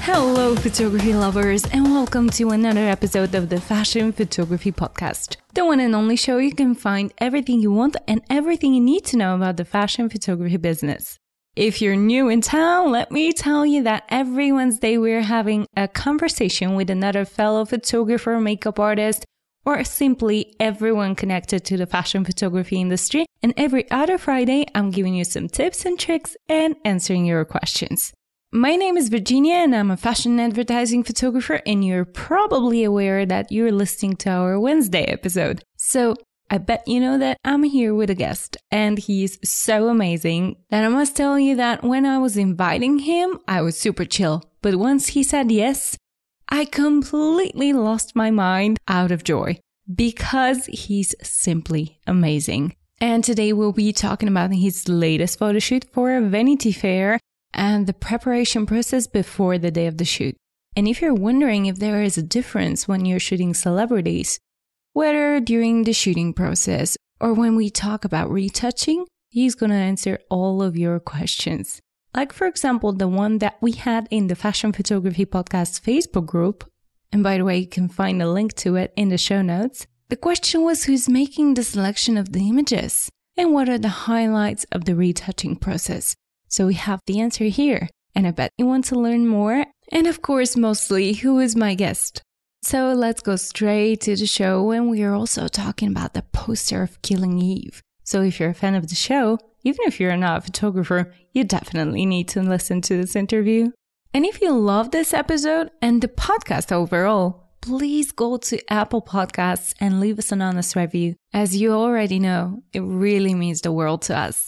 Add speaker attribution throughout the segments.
Speaker 1: Hello, photography lovers, and welcome to another episode of the Fashion Photography Podcast, the one and only show you can find everything you want and everything you need to know about the fashion photography business. If you're new in town, let me tell you that every Wednesday we're having a conversation with another fellow photographer, makeup artist, or simply everyone connected to the fashion photography industry. And every other Friday, I'm giving you some tips and tricks and answering your questions. My name is Virginia and I'm a fashion advertising photographer, and you're probably aware that you're listening to our Wednesday episode. So I bet you know that I'm here with a guest, and he's so amazing that I must tell you that when I was inviting him, I was super chill. But once he said yes, I completely lost my mind out of joy because he's simply amazing. And today we'll be talking about his latest photo shoot for Vanity Fair and the preparation process before the day of the shoot. And if you're wondering if there is a difference when you're shooting celebrities, whether during the shooting process or when we talk about retouching, he's going to answer all of your questions. Like, for example, the one that we had in the Fashion Photography Podcast Facebook group. And by the way, you can find a link to it in the show notes. The question was, who's making the selection of the images? And what are the highlights of the retouching process? So we have the answer here, and I bet you want to learn more. And of course, mostly, who is my guest? So let's go straight to the show, and we are also talking about the poster of Killing Eve. So if you're a fan of the show, even if you're not a photographer, you definitely need to listen to this interview. And if you love this episode and the podcast overall, please go to Apple Podcasts and leave us an honest review. As you already know, it really means the world to us.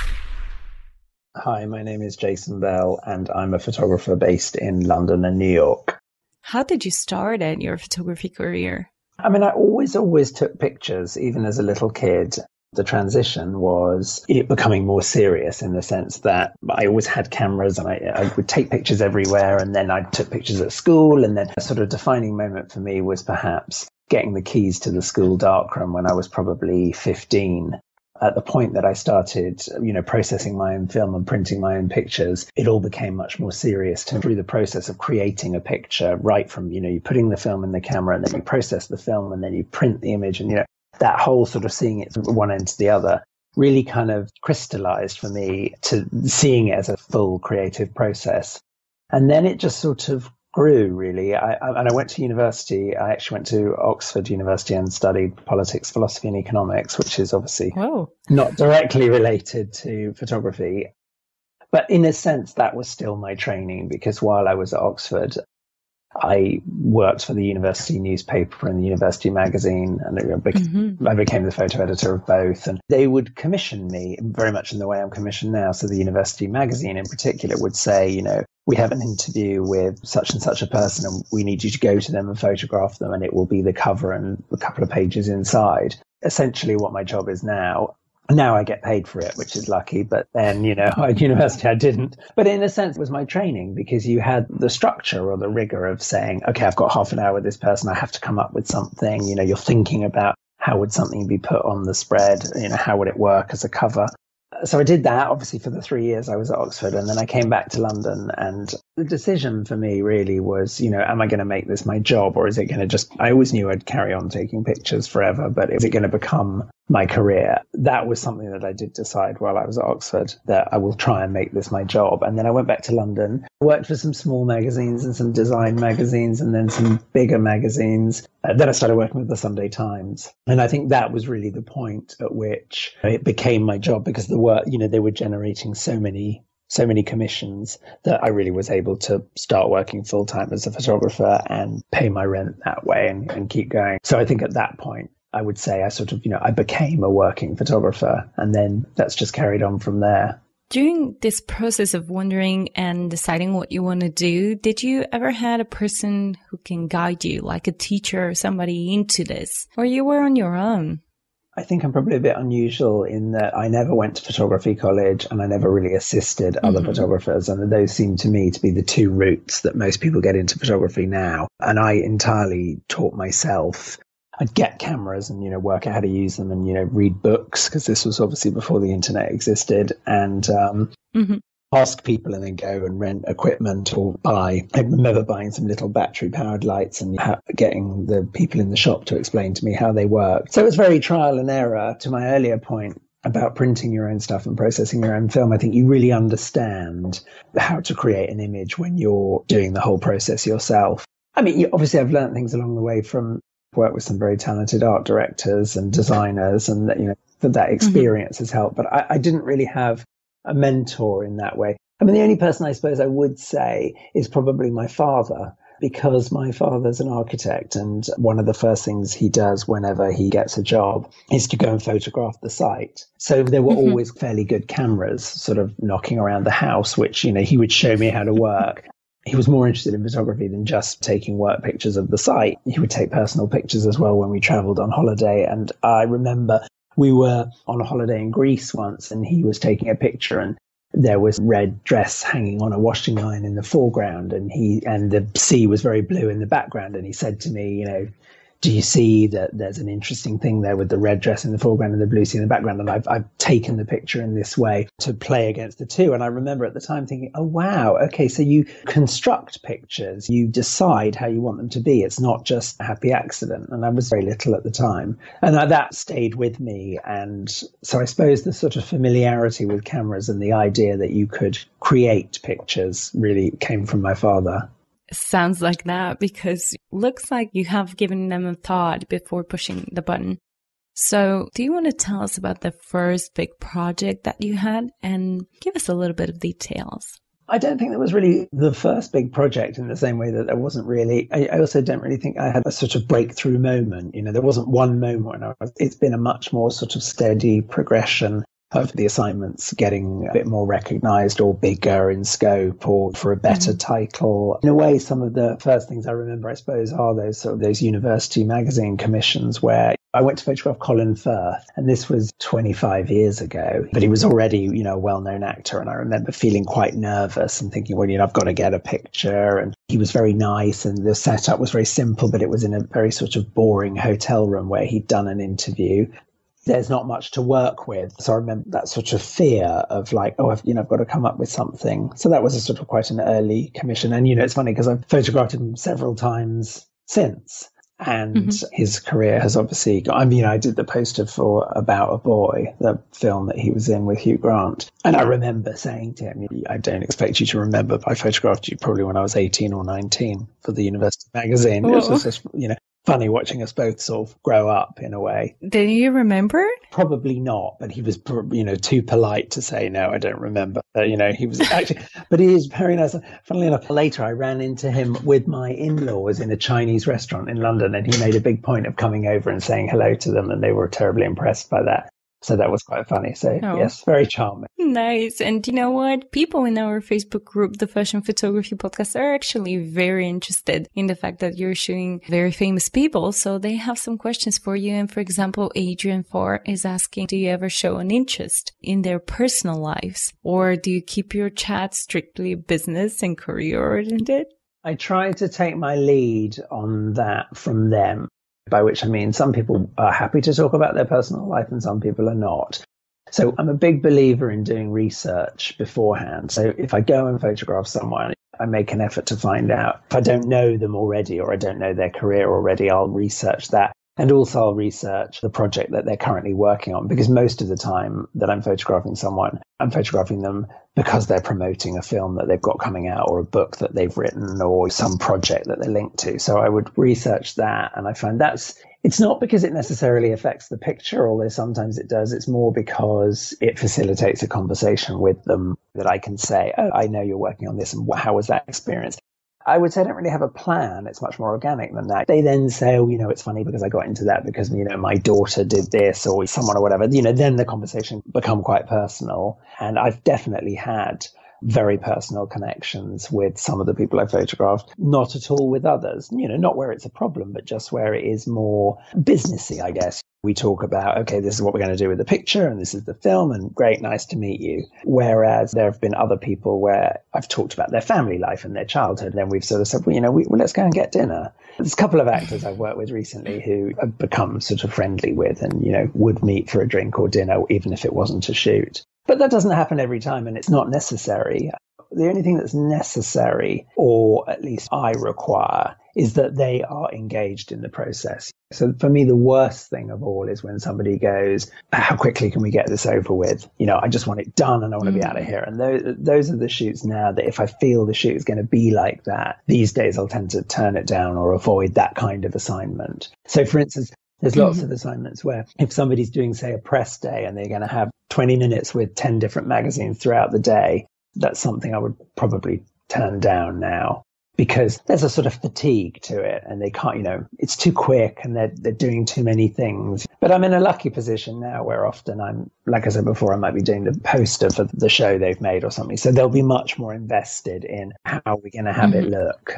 Speaker 2: Hi, my name is Jason Bell, and I'm a photographer based in London and New York.
Speaker 1: How did you start at your photography career?
Speaker 2: I mean, I always took pictures, even as a little kid. The transition was it becoming more serious in the sense that I always had cameras and I would take pictures everywhere, and then I took pictures at school, and then a sort of defining moment for me was perhaps getting the keys to the school darkroom when I was probably 15. At the point that I started, processing my own film and printing my own pictures, it all became much more serious through the process of creating a picture, right from, you putting the film in the camera, and then you process the film, and then you print the image, and, that whole sort of seeing it from one end to the other really kind of crystallized for me to seeing it as a full creative process. And then it just sort of grew, really. I went to university. I actually went to Oxford University and studied politics, philosophy and economics, which is obviously not directly related to photography. But in a sense, that was still my training, because while I was at Oxford, I worked for the university newspaper and the university magazine, and I became the photo editor of both. And they would commission me very much in the way I'm commissioned now. So the university magazine in particular would say, we have an interview with such and such a person, and we need you to go to them and photograph them, and it will be the cover and a couple of pages inside. Essentially what my job is now. Now I get paid for it, which is lucky. But then, at university I didn't. But in a sense, it was my training, because you had the structure or the rigor of saying, okay, I've got half an hour with this person. I have to come up with something. You're thinking about how would something be put on the spread? How would it work as a cover? So I did that, obviously, for the 3 years I was at Oxford, and then I came back to London. And the decision for me really was, am I going to make this my job, or is it going to I always knew I'd carry on taking pictures forever, but is it going to become my career? That was something that I did decide while I was at Oxford, that I will try and make this my job. And then I went back to London, worked for some small magazines and some design magazines, and then some bigger magazines. Then I started working with the Sunday Times. And I think that was really the point at which it became my job, because the work, they were generating so many commissions that I really was able to start working full time as a photographer and pay my rent that way and keep going. So I think at that point, I would say I sort of, I became a working photographer, and then that's just carried on from there.
Speaker 1: During this process of wondering and deciding what you want to do, did you ever had a person who can guide you, like a teacher or somebody into this, or you were on your own?
Speaker 2: I think I'm probably a bit unusual in that I never went to photography college, and I never really assisted other photographers. And those seem to me to be the two routes that most people get into photography now. And I entirely taught myself. I'd get cameras and, work out how to use them and, read books, because this was obviously before the internet existed. And ask people and then go and rent equipment or buy. I remember buying some little battery powered lights and getting the people in the shop to explain to me how they work. So it was very trial and error. To my earlier point about printing your own stuff and processing your own film, I think you really understand how to create an image when you're doing the whole process yourself. I mean, obviously I've learned things along the way from work with some very talented art directors and designers, and that experience has helped. But I didn't really have a mentor in that way. I mean, the only person I suppose I would say is probably my father, because my father's an architect, and one of the first things he does whenever he gets a job is to go and photograph the site. So there were always fairly good cameras sort of knocking around the house, which, he would show me how to work. He was more interested in photography than just taking work pictures of the site. He would take personal pictures as well when we traveled on holiday. And I remember we were on a holiday in Greece once, and he was taking a picture, and there was a red dress hanging on a washing line in the foreground, and the sea was very blue in the background. And he said to me, do you see that there's an interesting thing there with the red dress in the foreground and the blue sea in the background? And I've taken the picture in this way to play against the two. And I remember at the time thinking, oh, wow, okay, so you construct pictures, you decide how you want them to be. It's not just a happy accident. And I was very little at the time. And that stayed with me. And so I suppose the sort of familiarity with cameras and the idea that you could create pictures really came from my father.
Speaker 1: Sounds like that, because looks like you have given them a thought before pushing the button. So do you want to tell us about the first big project that you had and give us a little bit of details?
Speaker 2: I don't think that was really the first big project in the same way that there wasn't really. I also don't really think I had a sort of breakthrough moment. There wasn't one moment. It's been a much more sort of steady progression of the assignments getting a bit more recognized or bigger in scope or for a better title. In a way, some of the first things I remember, I suppose, are those university magazine commissions where I went to photograph Colin Firth, and this was 25 years ago, but he was already, a well-known actor. And I remember feeling quite nervous and thinking, well, I've got to get a picture. And he was very nice, and the setup was very simple, but it was in a very sort of boring hotel room where he'd done an interview. There's not much to work with. So I remember that sort of fear of like, I've got to come up with something. So that was a sort of quite an early commission. And, it's funny because I've photographed him several times since. And his career has obviously I did the poster for About a Boy, the film that he was in with Hugh Grant. And I remember saying to him, I don't expect you to remember, but I photographed you probably when I was 18 or 19 for the university magazine. It was just, funny watching us both sort of grow up in a way.
Speaker 1: Do you remember?
Speaker 2: Probably not, but he was, too polite to say, no, I don't remember. He was actually, but he is very nice. Funnily enough, later I ran into him with my in-laws in a Chinese restaurant in London, and he made a big point of coming over and saying hello to them, and they were terribly impressed by that. So that was quite funny. So yes, very charming.
Speaker 1: Nice. And you know what? People in our Facebook group, the Fashion Photography Podcast, are actually very interested in the fact that you're shooting very famous people. So they have some questions for you. And for example, Adrian Farr is asking, do you ever show an interest in their personal lives? Or do you keep your chat strictly business and career oriented?
Speaker 2: I try to take my lead on that from them. By which I mean some people are happy to talk about their personal life and some people are not. So I'm a big believer in doing research beforehand. So if I go and photograph someone, I make an effort to find out. If I don't know them already or I don't know their career already, I'll research that. And also I'll research the project that they're currently working on, because most of the time that I'm photographing someone, I'm photographing them because they're promoting a film that they've got coming out or a book that they've written or some project that they're linked to. So I would research that. And I find it's not because it necessarily affects the picture, although sometimes it does. It's more because it facilitates a conversation with them that I can say, oh, I know you're working on this. And how was that experience? I would say I don't really have a plan. It's much more organic than that. They then say, it's funny because I got into that because, my daughter did this or someone or whatever. Then the conversation become quite personal. And I've definitely had very personal connections with some of the people I photographed, not at all with others, not where it's a problem, but just where it is more businessy, I guess. We talk about, okay, this is what we're going to do with the picture and this is the film and great, nice to meet you. Whereas there have been other people where I've talked about their family life and their childhood. And then we've sort of said, let's go and get dinner. There's a couple of actors I've worked with recently who I've become sort of friendly with and, would meet for a drink or dinner, even if it wasn't a shoot. But that doesn't happen every time, and it's not necessary. The only thing that's necessary, or at least I require, is that they are engaged in the process. So for me, the worst thing of all is when somebody goes, how quickly can we get this over with? I just want it done and I want to be out of here. And those are the shoots now that if I feel the shoot is going to be like that, these days I'll tend to turn it down or avoid that kind of assignment. So for instance, there's lots of assignments where if somebody's doing, say, a press day and they're going to have 20 minutes with 10 different magazines throughout the day, that's something I would probably turn down now, because there's a sort of fatigue to it and they can't, it's too quick and they're doing too many things. But I'm in a lucky position now where often I'm, like I said before, I might be doing the poster for the show they've made or something. So they'll be much more invested in how we're going to have it look.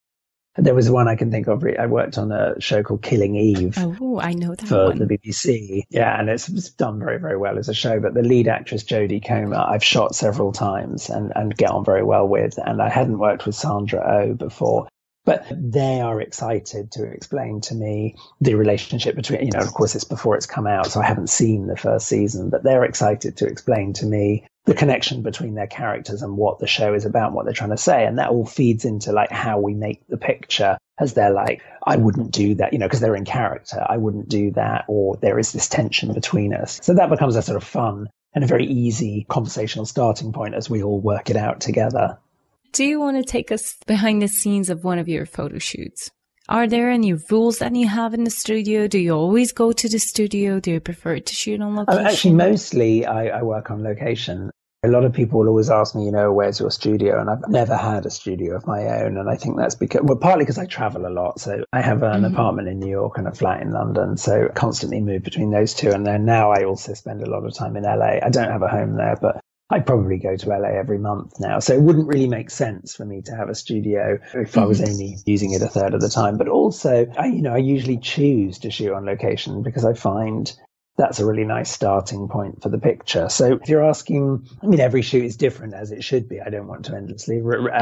Speaker 2: There was one I can think of. I worked on a show called Killing Eve.
Speaker 1: Oh, I know that
Speaker 2: for
Speaker 1: one.
Speaker 2: the BBC. Yeah, and it's done very, very well as a show. But the lead actress, Jodie Comer, I've shot several times and get on very well with. And I hadn't worked with Sandra Oh before. But they are excited to explain to me the relationship between, of course, it's before it's come out, so I haven't seen the first season, but they're excited to explain to me the connection between their characters and what the show is about and what they're trying to say. And that all feeds into like how we make the picture, as they're like, I wouldn't do that, because they're in character. I wouldn't do that. Or there is this tension between us. So that becomes a sort of fun and a very easy conversational starting point as we all work it out together.
Speaker 1: Do you want to take us behind the scenes of one of your photo shoots? Are there any rules that you have in the studio? Do you always go to the studio? Do you prefer to shoot on location?
Speaker 2: Actually, mostly I work on location. A lot of people will always ask me, where's your studio? And I've never had a studio of my own. And I think that's partly because I travel a lot. So I have an apartment in New York and a flat in London. So I constantly move between those two. And then now I also spend a lot of time in LA. I don't have a home there, but I probably go to LA every month now. So it wouldn't really make sense for me to have a studio if I was only using it a third of the time. But also, I usually choose to shoot on location because I find that's a really nice starting point for the picture. So if you're asking, every shoot is different, as it should be. I don't want to endlessly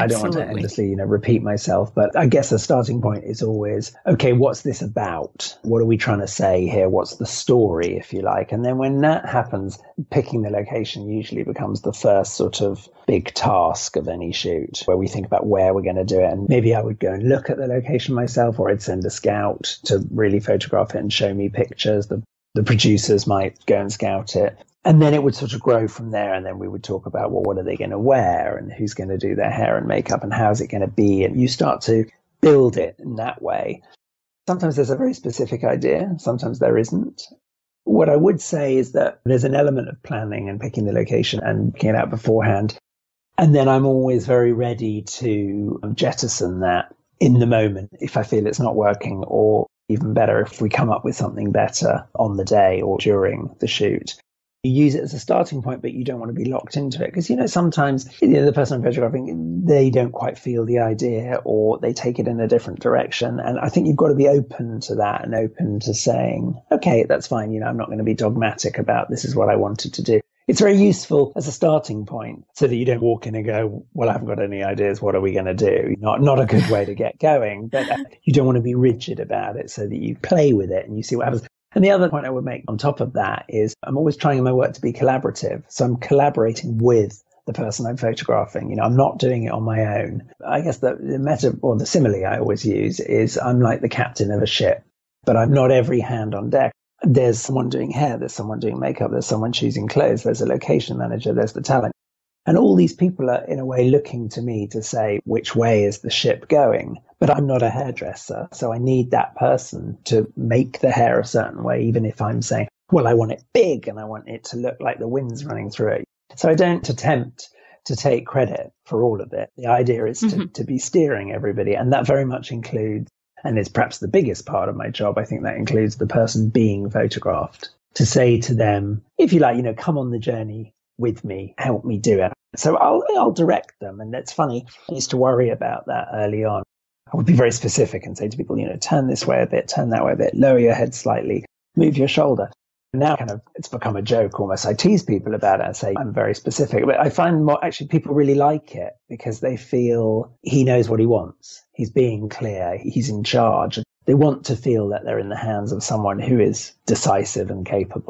Speaker 2: repeat myself. But I guess the starting point is always, okay, what's this about? What are we trying to say here? What's the story, if you like? And then when that happens, picking the location usually becomes the first sort of big task of any shoot, where we think about where we're going to do it. And maybe I would go and look at the location myself, or I'd send a scout to really photograph it and show me pictures. The producers might go and scout it. And then it would sort of grow from there. And then we would talk about, well, what are they going to wear and who's going to do their hair and makeup and how's it going to be? And you start to build it in that way. Sometimes there's a very specific idea. Sometimes there isn't. What I would say is that there's an element of planning and picking the location and picking it out beforehand. And then I'm always very ready to jettison that in the moment if I feel it's not working, or even better, if we come up with something better on the day or during the shoot. You use it as a starting point, but you don't want to be locked into it. Because, sometimes the person I'm photographing, they don't quite feel the idea or they take it in a different direction. And I think you've got to be open to that and open to saying, okay, that's fine. I'm not going to be dogmatic about this is what I wanted to do. It's very useful as a starting point so that you don't walk in and go, well, I haven't got any ideas. What are we going to do? Not a good way to get going, but you don't want to be rigid about it so that you play with it and you see what happens. And the other point I would make on top of that is I'm always trying in my work to be collaborative. So I'm collaborating with the person I'm photographing. I'm not doing it on my own. I guess the the simile I always use is I'm like the captain of a ship, but I'm not every hand on deck. There's someone doing hair, there's someone doing makeup, there's someone choosing clothes, there's a location manager, there's the talent. And all these people are in a way looking to me to say, which way is the ship going? But I'm not a hairdresser, so I need that person to make the hair a certain way, even if I'm saying, well, I want it big and I want it to look like the wind's running through it. So I don't attempt to take credit for all of it. The idea is to be steering everybody. And that very much includes, and it's perhaps the biggest part of my job, I think that includes the person being photographed, to say to them, if you like, come on the journey with me, help me do it. So I'll direct them. And it's funny, I used to worry about that early on. I would be very specific and say to people, turn this way a bit, turn that way a bit, lower your head slightly, move your shoulder. Now it's become a joke almost. I tease people about it and say I'm very specific, but I find actually people really like it because they feel he knows what he wants. He's being clear. He's in charge. They want to feel that they're in the hands of someone who is decisive and capable.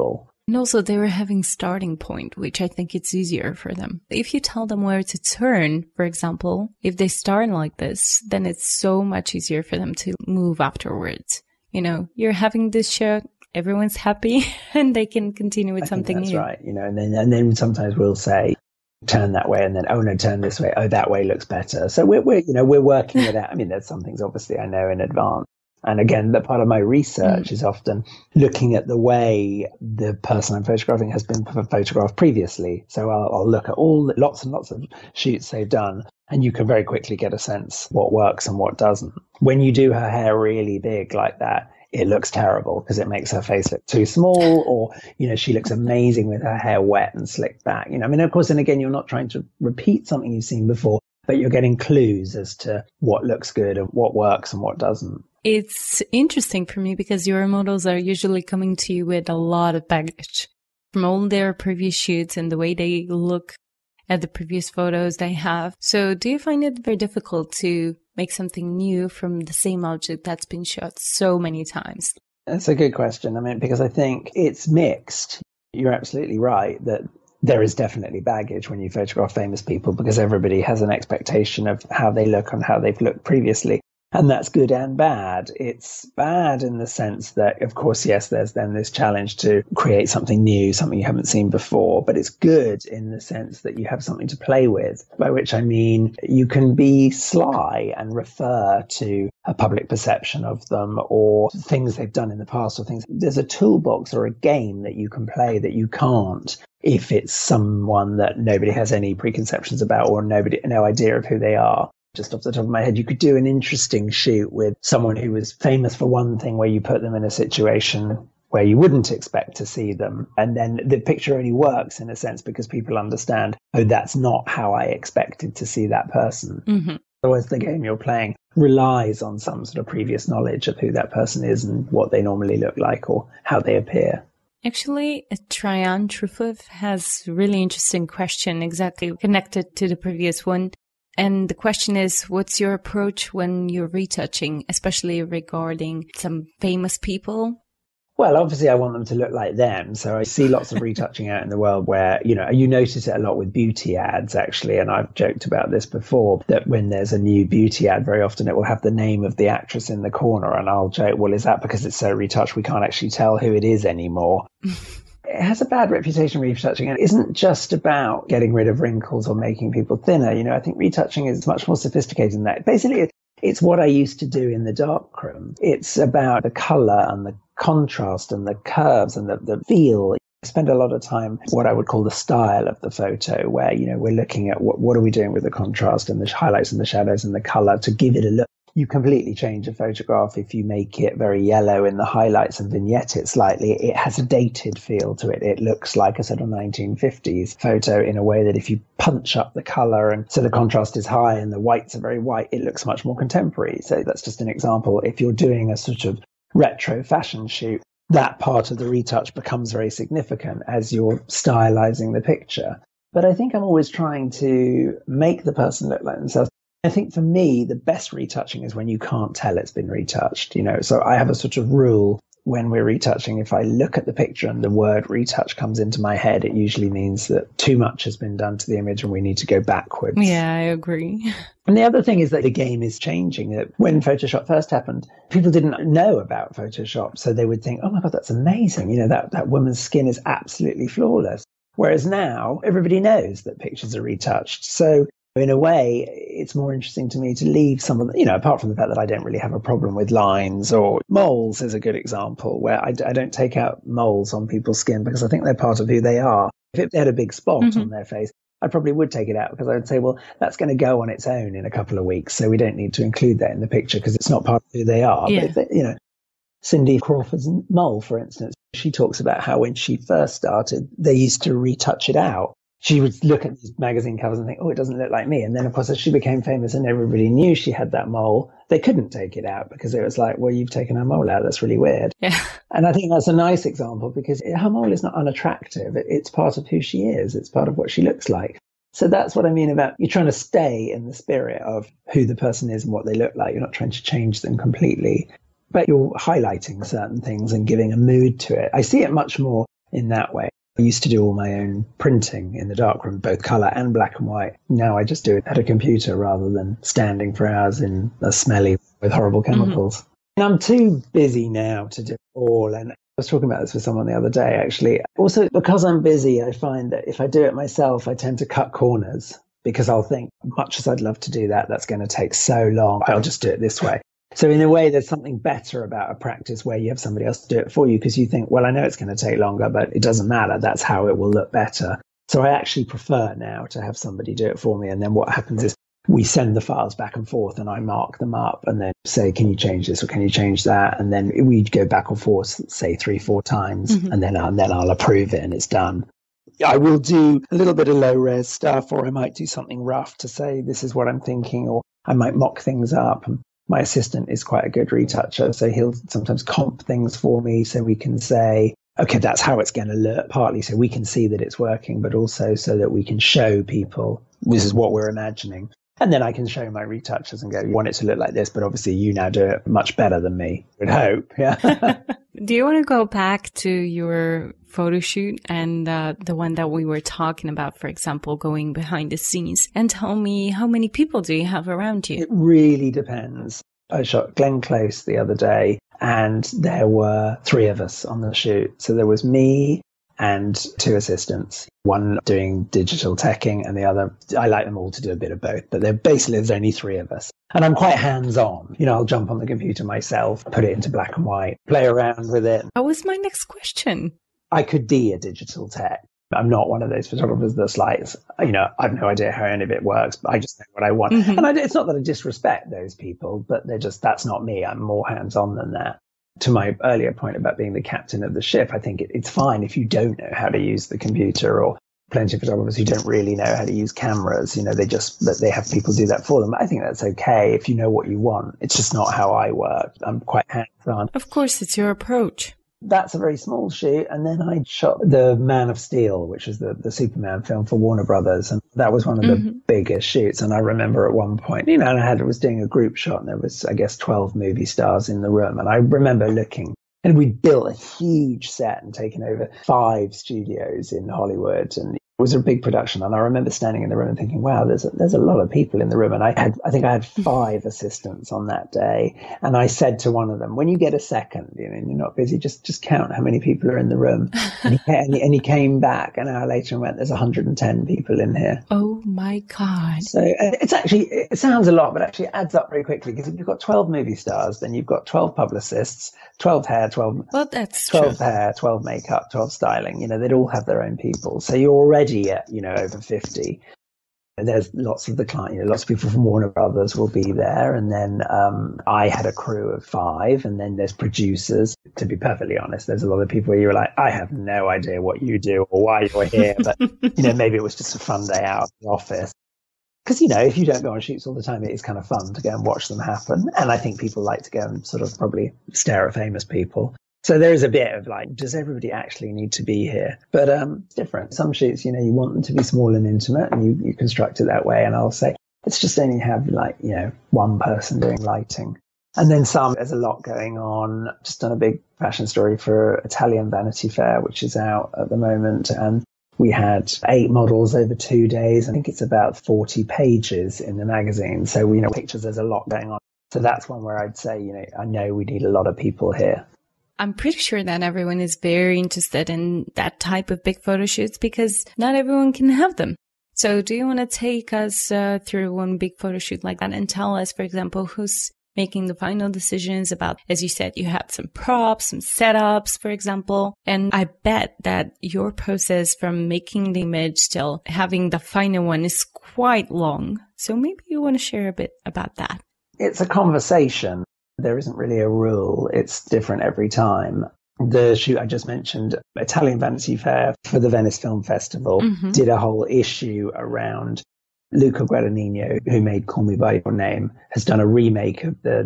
Speaker 1: And also they were having starting point, which I think it's easier for them. If you tell them where to turn, for example, if they start like this, then it's so much easier for them to move afterwards. You know, you're having this shot, everyone's happy and they can continue with something
Speaker 2: that's
Speaker 1: new.
Speaker 2: Right. You know, and then sometimes we'll say, turn that way, and then, oh no, turn this way. Oh, that way looks better. So we're working it out. I mean, there's some things obviously I know in advance. And again, that part of my research is often looking at the way the person I'm photographing has been photographed previously. So I'll look at lots and lots of shoots they've done, and you can very quickly get a sense what works and what doesn't. When you do her hair really big like that, it looks terrible because it makes her face look too small, or, you know, she looks amazing with her hair wet and slicked back. You know, I mean, of course, and again, you're not trying to repeat something you've seen before, but you're getting clues as to what looks good and what works and what doesn't.
Speaker 1: It's interesting for me because your models are usually coming to you with a lot of baggage from all their previous shoots and the way they look at the previous photos they have. So do you find it very difficult to make something new from the same object that's been shot so many times?
Speaker 2: That's a good question. I mean, because I think it's mixed. You're absolutely right that there is definitely baggage when you photograph famous people because everybody has an expectation of how they look and how they've looked previously. And that's good and bad. It's bad in the sense that, of course, yes, there's then this challenge to create something new, something you haven't seen before. But it's good in the sense that you have something to play with, by which I mean you can be sly and refer to a public perception of them or things they've done in the past or things. There's a toolbox or a game that you can play that you can't if it's someone that nobody has any preconceptions about or no idea of who they are. Just off the top of my head, you could do an interesting shoot with someone who was famous for one thing where you put them in a situation where you wouldn't expect to see them. And then the picture only works in a sense because people understand, oh, that's not how I expected to see that person. Mm-hmm. Otherwise, the game you're playing relies on some sort of previous knowledge of who that person is and what they normally look like or how they appear.
Speaker 1: Actually, Traian Truffaut has a really interesting question exactly connected to the previous one. And the question is, what's your approach when you're retouching, especially regarding some famous people?
Speaker 2: Well, obviously, I want them to look like them. So I see lots of retouching out in the world where, you know, you notice it a lot with beauty ads, actually. And I've joked about this before, that when there's a new beauty ad, very often it will have the name of the actress in the corner. And I'll joke, well, is that because it's so retouched we can't actually tell who it is anymore? It has a bad reputation, retouching, and it isn't just about getting rid of wrinkles or making people thinner. You know, I think retouching is much more sophisticated than that. Basically, it's what I used to do in the darkroom. It's about the color and the contrast and the curves and the feel. I spend a lot of time what I would call the style of the photo, where, you know, we're looking at what are we doing with the contrast and the highlights and the shadows and the color to give it a look. You completely change a photograph if you make it very yellow in the highlights and vignette it slightly. It has a dated feel to it. It looks like a sort of 1950s photo in a way that if you punch up the color and so the contrast is high and the whites are very white, it looks much more contemporary. So that's just an example. If you're doing a sort of retro fashion shoot, that part of the retouch becomes very significant as you're stylizing the picture. But I think I'm always trying to make the person look like themselves. I think for me, the best retouching is when you can't tell it's been retouched, you know. So I have a sort of rule when we're retouching. If I look at the picture and the word retouch comes into my head, it usually means that too much has been done to the image and we need to go backwards.
Speaker 1: Yeah, I agree.
Speaker 2: And the other thing is that the game is changing. That when Photoshop first happened, people didn't know about Photoshop. So they would think, oh my God, that's amazing. You know, that woman's skin is absolutely flawless. Whereas now everybody knows that pictures are retouched. So in a way, it's more interesting to me to leave some of the, you know, apart from the fact that I don't really have a problem with lines, or moles is a good example where I don't take out moles on people's skin because I think they're part of who they are. If they had a big spot on their face, I probably would take it out because I would say, well, that's going to go on its own in a couple of weeks. So we don't need to include that in the picture because it's not part of who they are.
Speaker 1: Yeah.
Speaker 2: But, you know, Cindy Crawford's mole, for instance, she talks about how when she first started, they used to retouch it out. She would look at these magazine covers and think, oh, it doesn't look like me. And then, of course, as she became famous and everybody knew she had that mole, they couldn't take it out because it was like, well, you've taken her mole out. That's really weird. Yeah. And I think that's a nice example because her mole is not unattractive. It's part of who she is. It's part of what she looks like. So that's what I mean about you're trying to stay in the spirit of who the person is and what they look like. You're not trying to change them completely, but you're highlighting certain things and giving a mood to it. I see it much more in that way. I used to do all my own printing in the darkroom, both colour and black and white. Now I just do it at a computer rather than standing for hours in a smelly with horrible chemicals. Mm-hmm. And I'm too busy now to do it all. And I was talking about this with someone the other day, actually. Also, because I'm busy, I find that if I do it myself, I tend to cut corners because I'll think, much as I'd love to do that, that's going to take so long. I'll just do it this way. So in a way, there's something better about a practice where you have somebody else do it for you because you think, well, I know it's going to take longer, but it doesn't matter. That's how it will look better. So I actually prefer now to have somebody do it for me. And then what happens is we send the files back and forth and I mark them up and then say, can you change this or can you change that? And then we go back and forth, say 3-4 times, mm-hmm. and then I'll approve it and it's done. I will do a little bit of low res stuff, or I might do something rough to say, this is what I'm thinking, or I might mock things up. My assistant is quite a good retoucher, so he'll sometimes comp things for me so we can say, okay, that's how it's going to look, partly so we can see that it's working, but also so that we can show people this is what we're imagining. And then I can show my retouchers and go, you want it to look like this, but obviously you now do it much better than me. I would hope. Yeah.
Speaker 1: Do you want to go back to your photo shoot and the one that we were talking about, for example, going behind the scenes, and tell me how many people do you have around you?
Speaker 2: It really depends. I shot Glenn Close the other day and there were 3 of us on the shoot. So there was me and 2 assistants, one doing digital teching and the other, I like them all to do a bit of both, but there's only 3 of us. And I'm quite hands-on. I'll jump on the computer myself, put it into black and white, play around with it.
Speaker 1: That was my next question.
Speaker 2: I could be a digital tech. I'm not one of those photographers that's like, I've no idea how any of it works, but I just know what I want. Mm-hmm. And it's not that I disrespect those people, but that's not me. I'm more hands-on than that. To my earlier point about being the captain of the ship, I think it's fine if you don't know how to use the computer, or plenty of photographers who don't really know how to use cameras. They have people do that for them. I think that's okay if you know what you want. It's just not how I work. I'm quite hands-on.
Speaker 1: Of course, it's your approach.
Speaker 2: That's a very small shoot. And then I shot the Man of Steel, which is the Superman film for Warner Brothers. And that was one of the mm-hmm. biggest shoots. And I remember at one point, and I was doing a group shot and there was, I guess, 12 movie stars in the room. And I remember looking, and we built a huge set and taken over 5 studios in Hollywood. And it was a big production. And I remember standing in the room and thinking, wow, there's a lot of people in the room. And I think I had 5 assistants on that day. And I said to one of them, when you get a second, and you're not busy, just count how many people are in the room. And he came back an hour later and went, there's 110 people in here.
Speaker 1: Oh my God.
Speaker 2: So it sounds a lot, but actually it adds up very quickly, because if you've got 12 movie stars, then you've got 12 publicists, 12 hair, 12,
Speaker 1: well, that's
Speaker 2: 12
Speaker 1: true.
Speaker 2: hair, 12 makeup, 12 styling. They'd all have their own people. So you're already at, over 50. And there's lots of the client, lots of people from Warner Brothers will be there. And then I had a crew of 5, and then there's producers. To be perfectly honest, there's a lot of people where you're like, I have no idea what you do or why you're here. But, maybe it was just a fun day out of the office. Because, if you don't go on shoots all the time, it is kind of fun to go and watch them happen. And I think people like to go and sort of probably stare at famous people. So there is a bit of like, does everybody actually need to be here? But it's different. Some shoots, you want them to be small and intimate, and you construct it that way. And I'll say, let's just only have one person doing lighting. And then there's a lot going on. Just done a big fashion story for Italian Vanity Fair, which is out at the moment. And we had 8 models over 2 days. I think it's about 40 pages in the magazine. So, pictures, there's a lot going on. So that's one where I'd say, I know we need a lot of people here.
Speaker 1: I'm pretty sure that everyone is very interested in that type of big photo shoots because not everyone can have them. So do you want to take us through one big photo shoot like that and tell us, for example, who's making the final decisions about, as you said, you have some props, some setups, for example. And I bet that your process from making the image till having the final one is quite long. So maybe you want to share a bit about that.
Speaker 2: It's a conversation. There isn't really a rule. It's different every time. The shoot I just mentioned, Italian Vanity Fair for the Venice Film Festival, mm-hmm. did a whole issue around Luca Guadagnino, who made Call Me By Your Name, has done a remake of the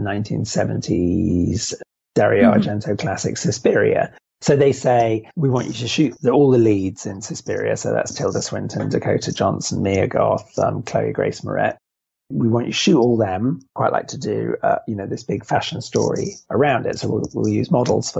Speaker 2: 1970s Dario mm-hmm. Argento classic Suspiria. So they say, we want you to shoot all the leads in Suspiria. So that's Tilda Swinton, Dakota Johnson, Mia Goth, Chloe Grace Moretz. We want you to shoot all them. Quite like to do, this big fashion story around it. So we'll use models for that.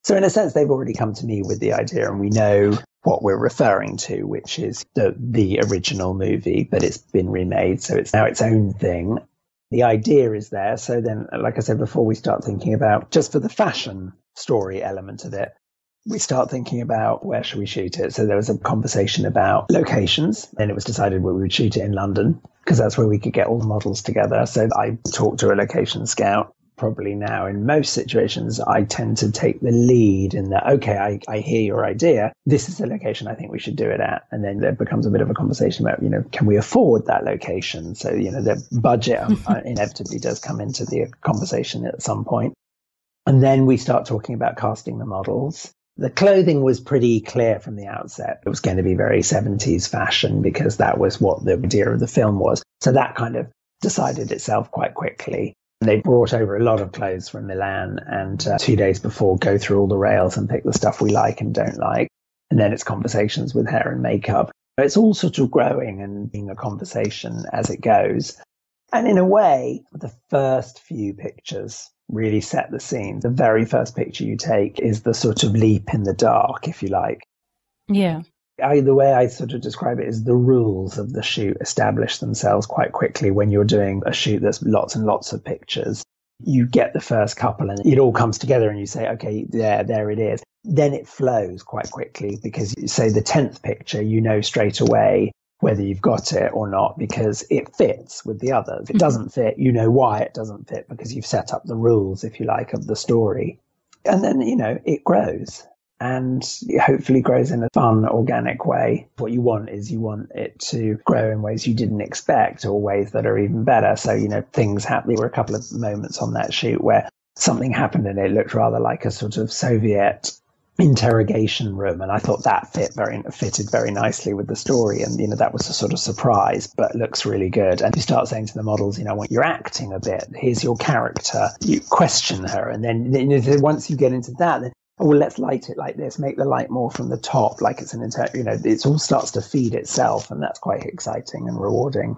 Speaker 2: So in a sense, they've already come to me with the idea and we know what we're referring to, which is the original movie, but it's been remade. So it's now its own thing. The idea is there. So then, like I said before, we start thinking about, just for the fashion story element of it, we start thinking about where should we shoot it. So there was a conversation about locations. Then it was decided we would shoot it in London because that's where we could get all the models together. So I talked to a location scout. Probably now in most situations, I tend to take the lead in that, okay, I hear your idea. This is the location I think we should do it at. And then there becomes a bit of a conversation about, can we afford that location? So, the budget inevitably does come into the conversation at some point. And then we start talking about casting the models. The clothing was pretty clear from the outset. It was going to be very 70s fashion because that was what the idea of the film was. So that kind of decided itself quite quickly. They brought over a lot of clothes from Milan and 2 days before go through all the rails and pick the stuff we like and don't like. And then it's conversations with hair and makeup. It's all sort of growing and being a conversation as it goes. And in a way, the first few pictures really set the scene. The very first picture you take is the sort of leap in the dark, if you like.
Speaker 1: Yeah.
Speaker 2: The way I sort of describe it is the rules of the shoot establish themselves quite quickly when you're doing a shoot that's lots and lots of pictures. You get the first couple and it all comes together and you say, okay, there it is. Then it flows quite quickly because you say the 10th picture, straight away whether you've got it or not because it fits with the others. If it doesn't fit, you know why it doesn't fit because you've set up the rules, if you like, of the story. And then, it grows. And hopefully grows in a fun, organic way. What you want is it to grow in ways you didn't expect or ways that are even better. So, things happen. There were a couple of moments on that shoot where something happened and it looked rather like a sort of Soviet interrogation room. And I thought that fitted very nicely with the story. And, that was a sort of surprise, but looks really good. And you start saying to the models, I want you're acting a bit. Here's your character. You question her. And then once you get into that, then well, let's light it like this, make the light more from the top, like it's it all starts to feed itself. And that's quite exciting and rewarding.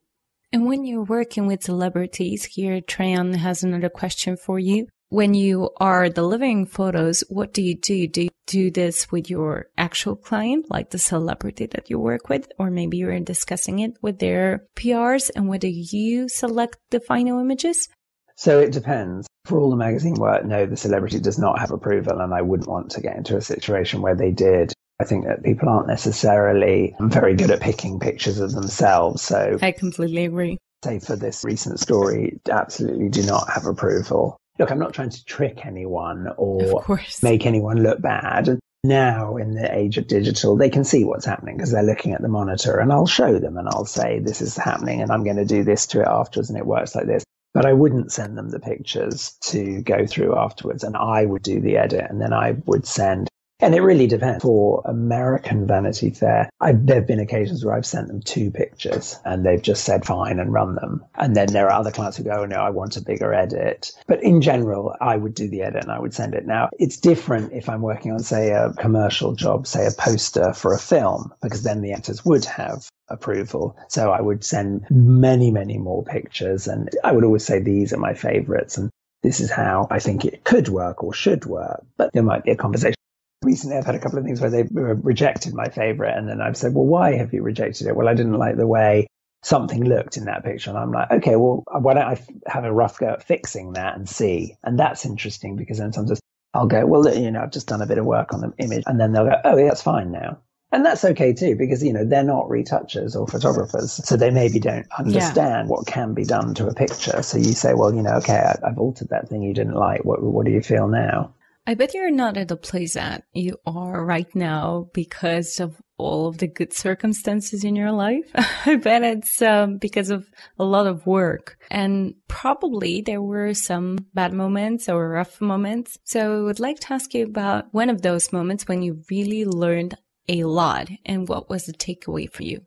Speaker 1: And when you're working with celebrities here, Treyan has another question for you. When you are delivering photos, what do you do? Do you do this with your actual client, like the celebrity that you work with? Or maybe you're discussing it with their PRs and whether you select the final images?
Speaker 2: So it depends. For all the magazine work, no, the celebrity does not have approval, and I wouldn't want to get into a situation where they did. I think that people aren't necessarily very good at picking pictures of themselves. So
Speaker 1: I completely agree.
Speaker 2: Say for this recent story, absolutely do not have approval. Look, I'm not trying to trick anyone or make anyone look bad. Now, in the age of digital, they can see what's happening because they're looking at the monitor, and I'll show them and I'll say, this is happening and I'm going to do this to it afterwards and it works like this. But I wouldn't send them the pictures to go through afterwards, and I would do the edit and then I would send. And it really depends. For American Vanity Fair, there have been occasions where I've sent them 2 pictures and they've just said fine and run them. And then there are other clients who go, oh no, I want a bigger edit. But in general, I would do the edit and I would send it. Now, it's different if I'm working on, say, a commercial job, say a poster for a film, because then the actors would have approval. So I would send many, many more pictures. And I would always say, these are my favorites. And this is how I think it could work or should work. But there might be a conversation. Recently, I've had a couple of things where they rejected my favorite. And then I've said, well, why have you rejected it? Well, I didn't like the way something looked in that picture. And I'm like, okay, well, why don't I have a rough go at fixing that and see? And that's interesting because then sometimes I'll go, well, I've just done a bit of work on the image. And then they'll go, oh, yeah, that's fine now. And that's okay too, because, they're not retouchers or photographers. So they maybe don't understand what can be done to a picture. So you say, well, okay, I've altered that thing you didn't like. What do you feel now?
Speaker 1: I bet you're not at the place that you are right now because of all of the good circumstances in your life. I bet it's because of a lot of work. And probably there were some bad moments or rough moments. So I would like to ask you about one of those moments when you really learned a lot and what was the takeaway for you?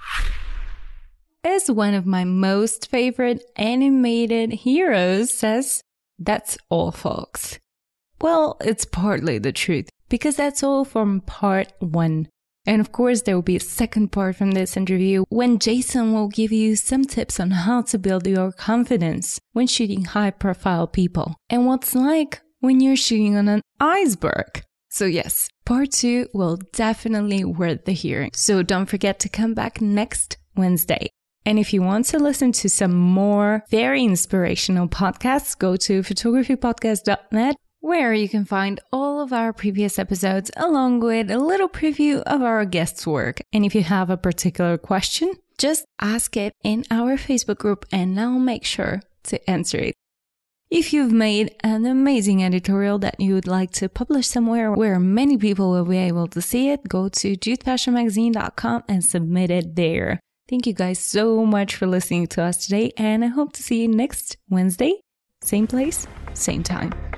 Speaker 1: As one of my most favorite animated heroes says, that's all, folks. Well, it's partly the truth, because that's all from part 1. And of course, there will be a second part from this interview when Jason will give you some tips on how to build your confidence when shooting high-profile people and what's like when you're shooting on an iceberg. So yes, part 2 will definitely worth the hearing. So don't forget to come back next Wednesday. And if you want to listen to some more very inspirational podcasts, go to photographypodcast.net, where you can find all of our previous episodes along with a little preview of our guests' work. And if you have a particular question, just ask it in our Facebook group and I'll make sure to answer it. If you've made an amazing editorial that you would like to publish somewhere where many people will be able to see it, go to jutefashionmagazine.com and submit it there. Thank you guys so much for listening to us today, and I hope to see you next Wednesday, same place, same time.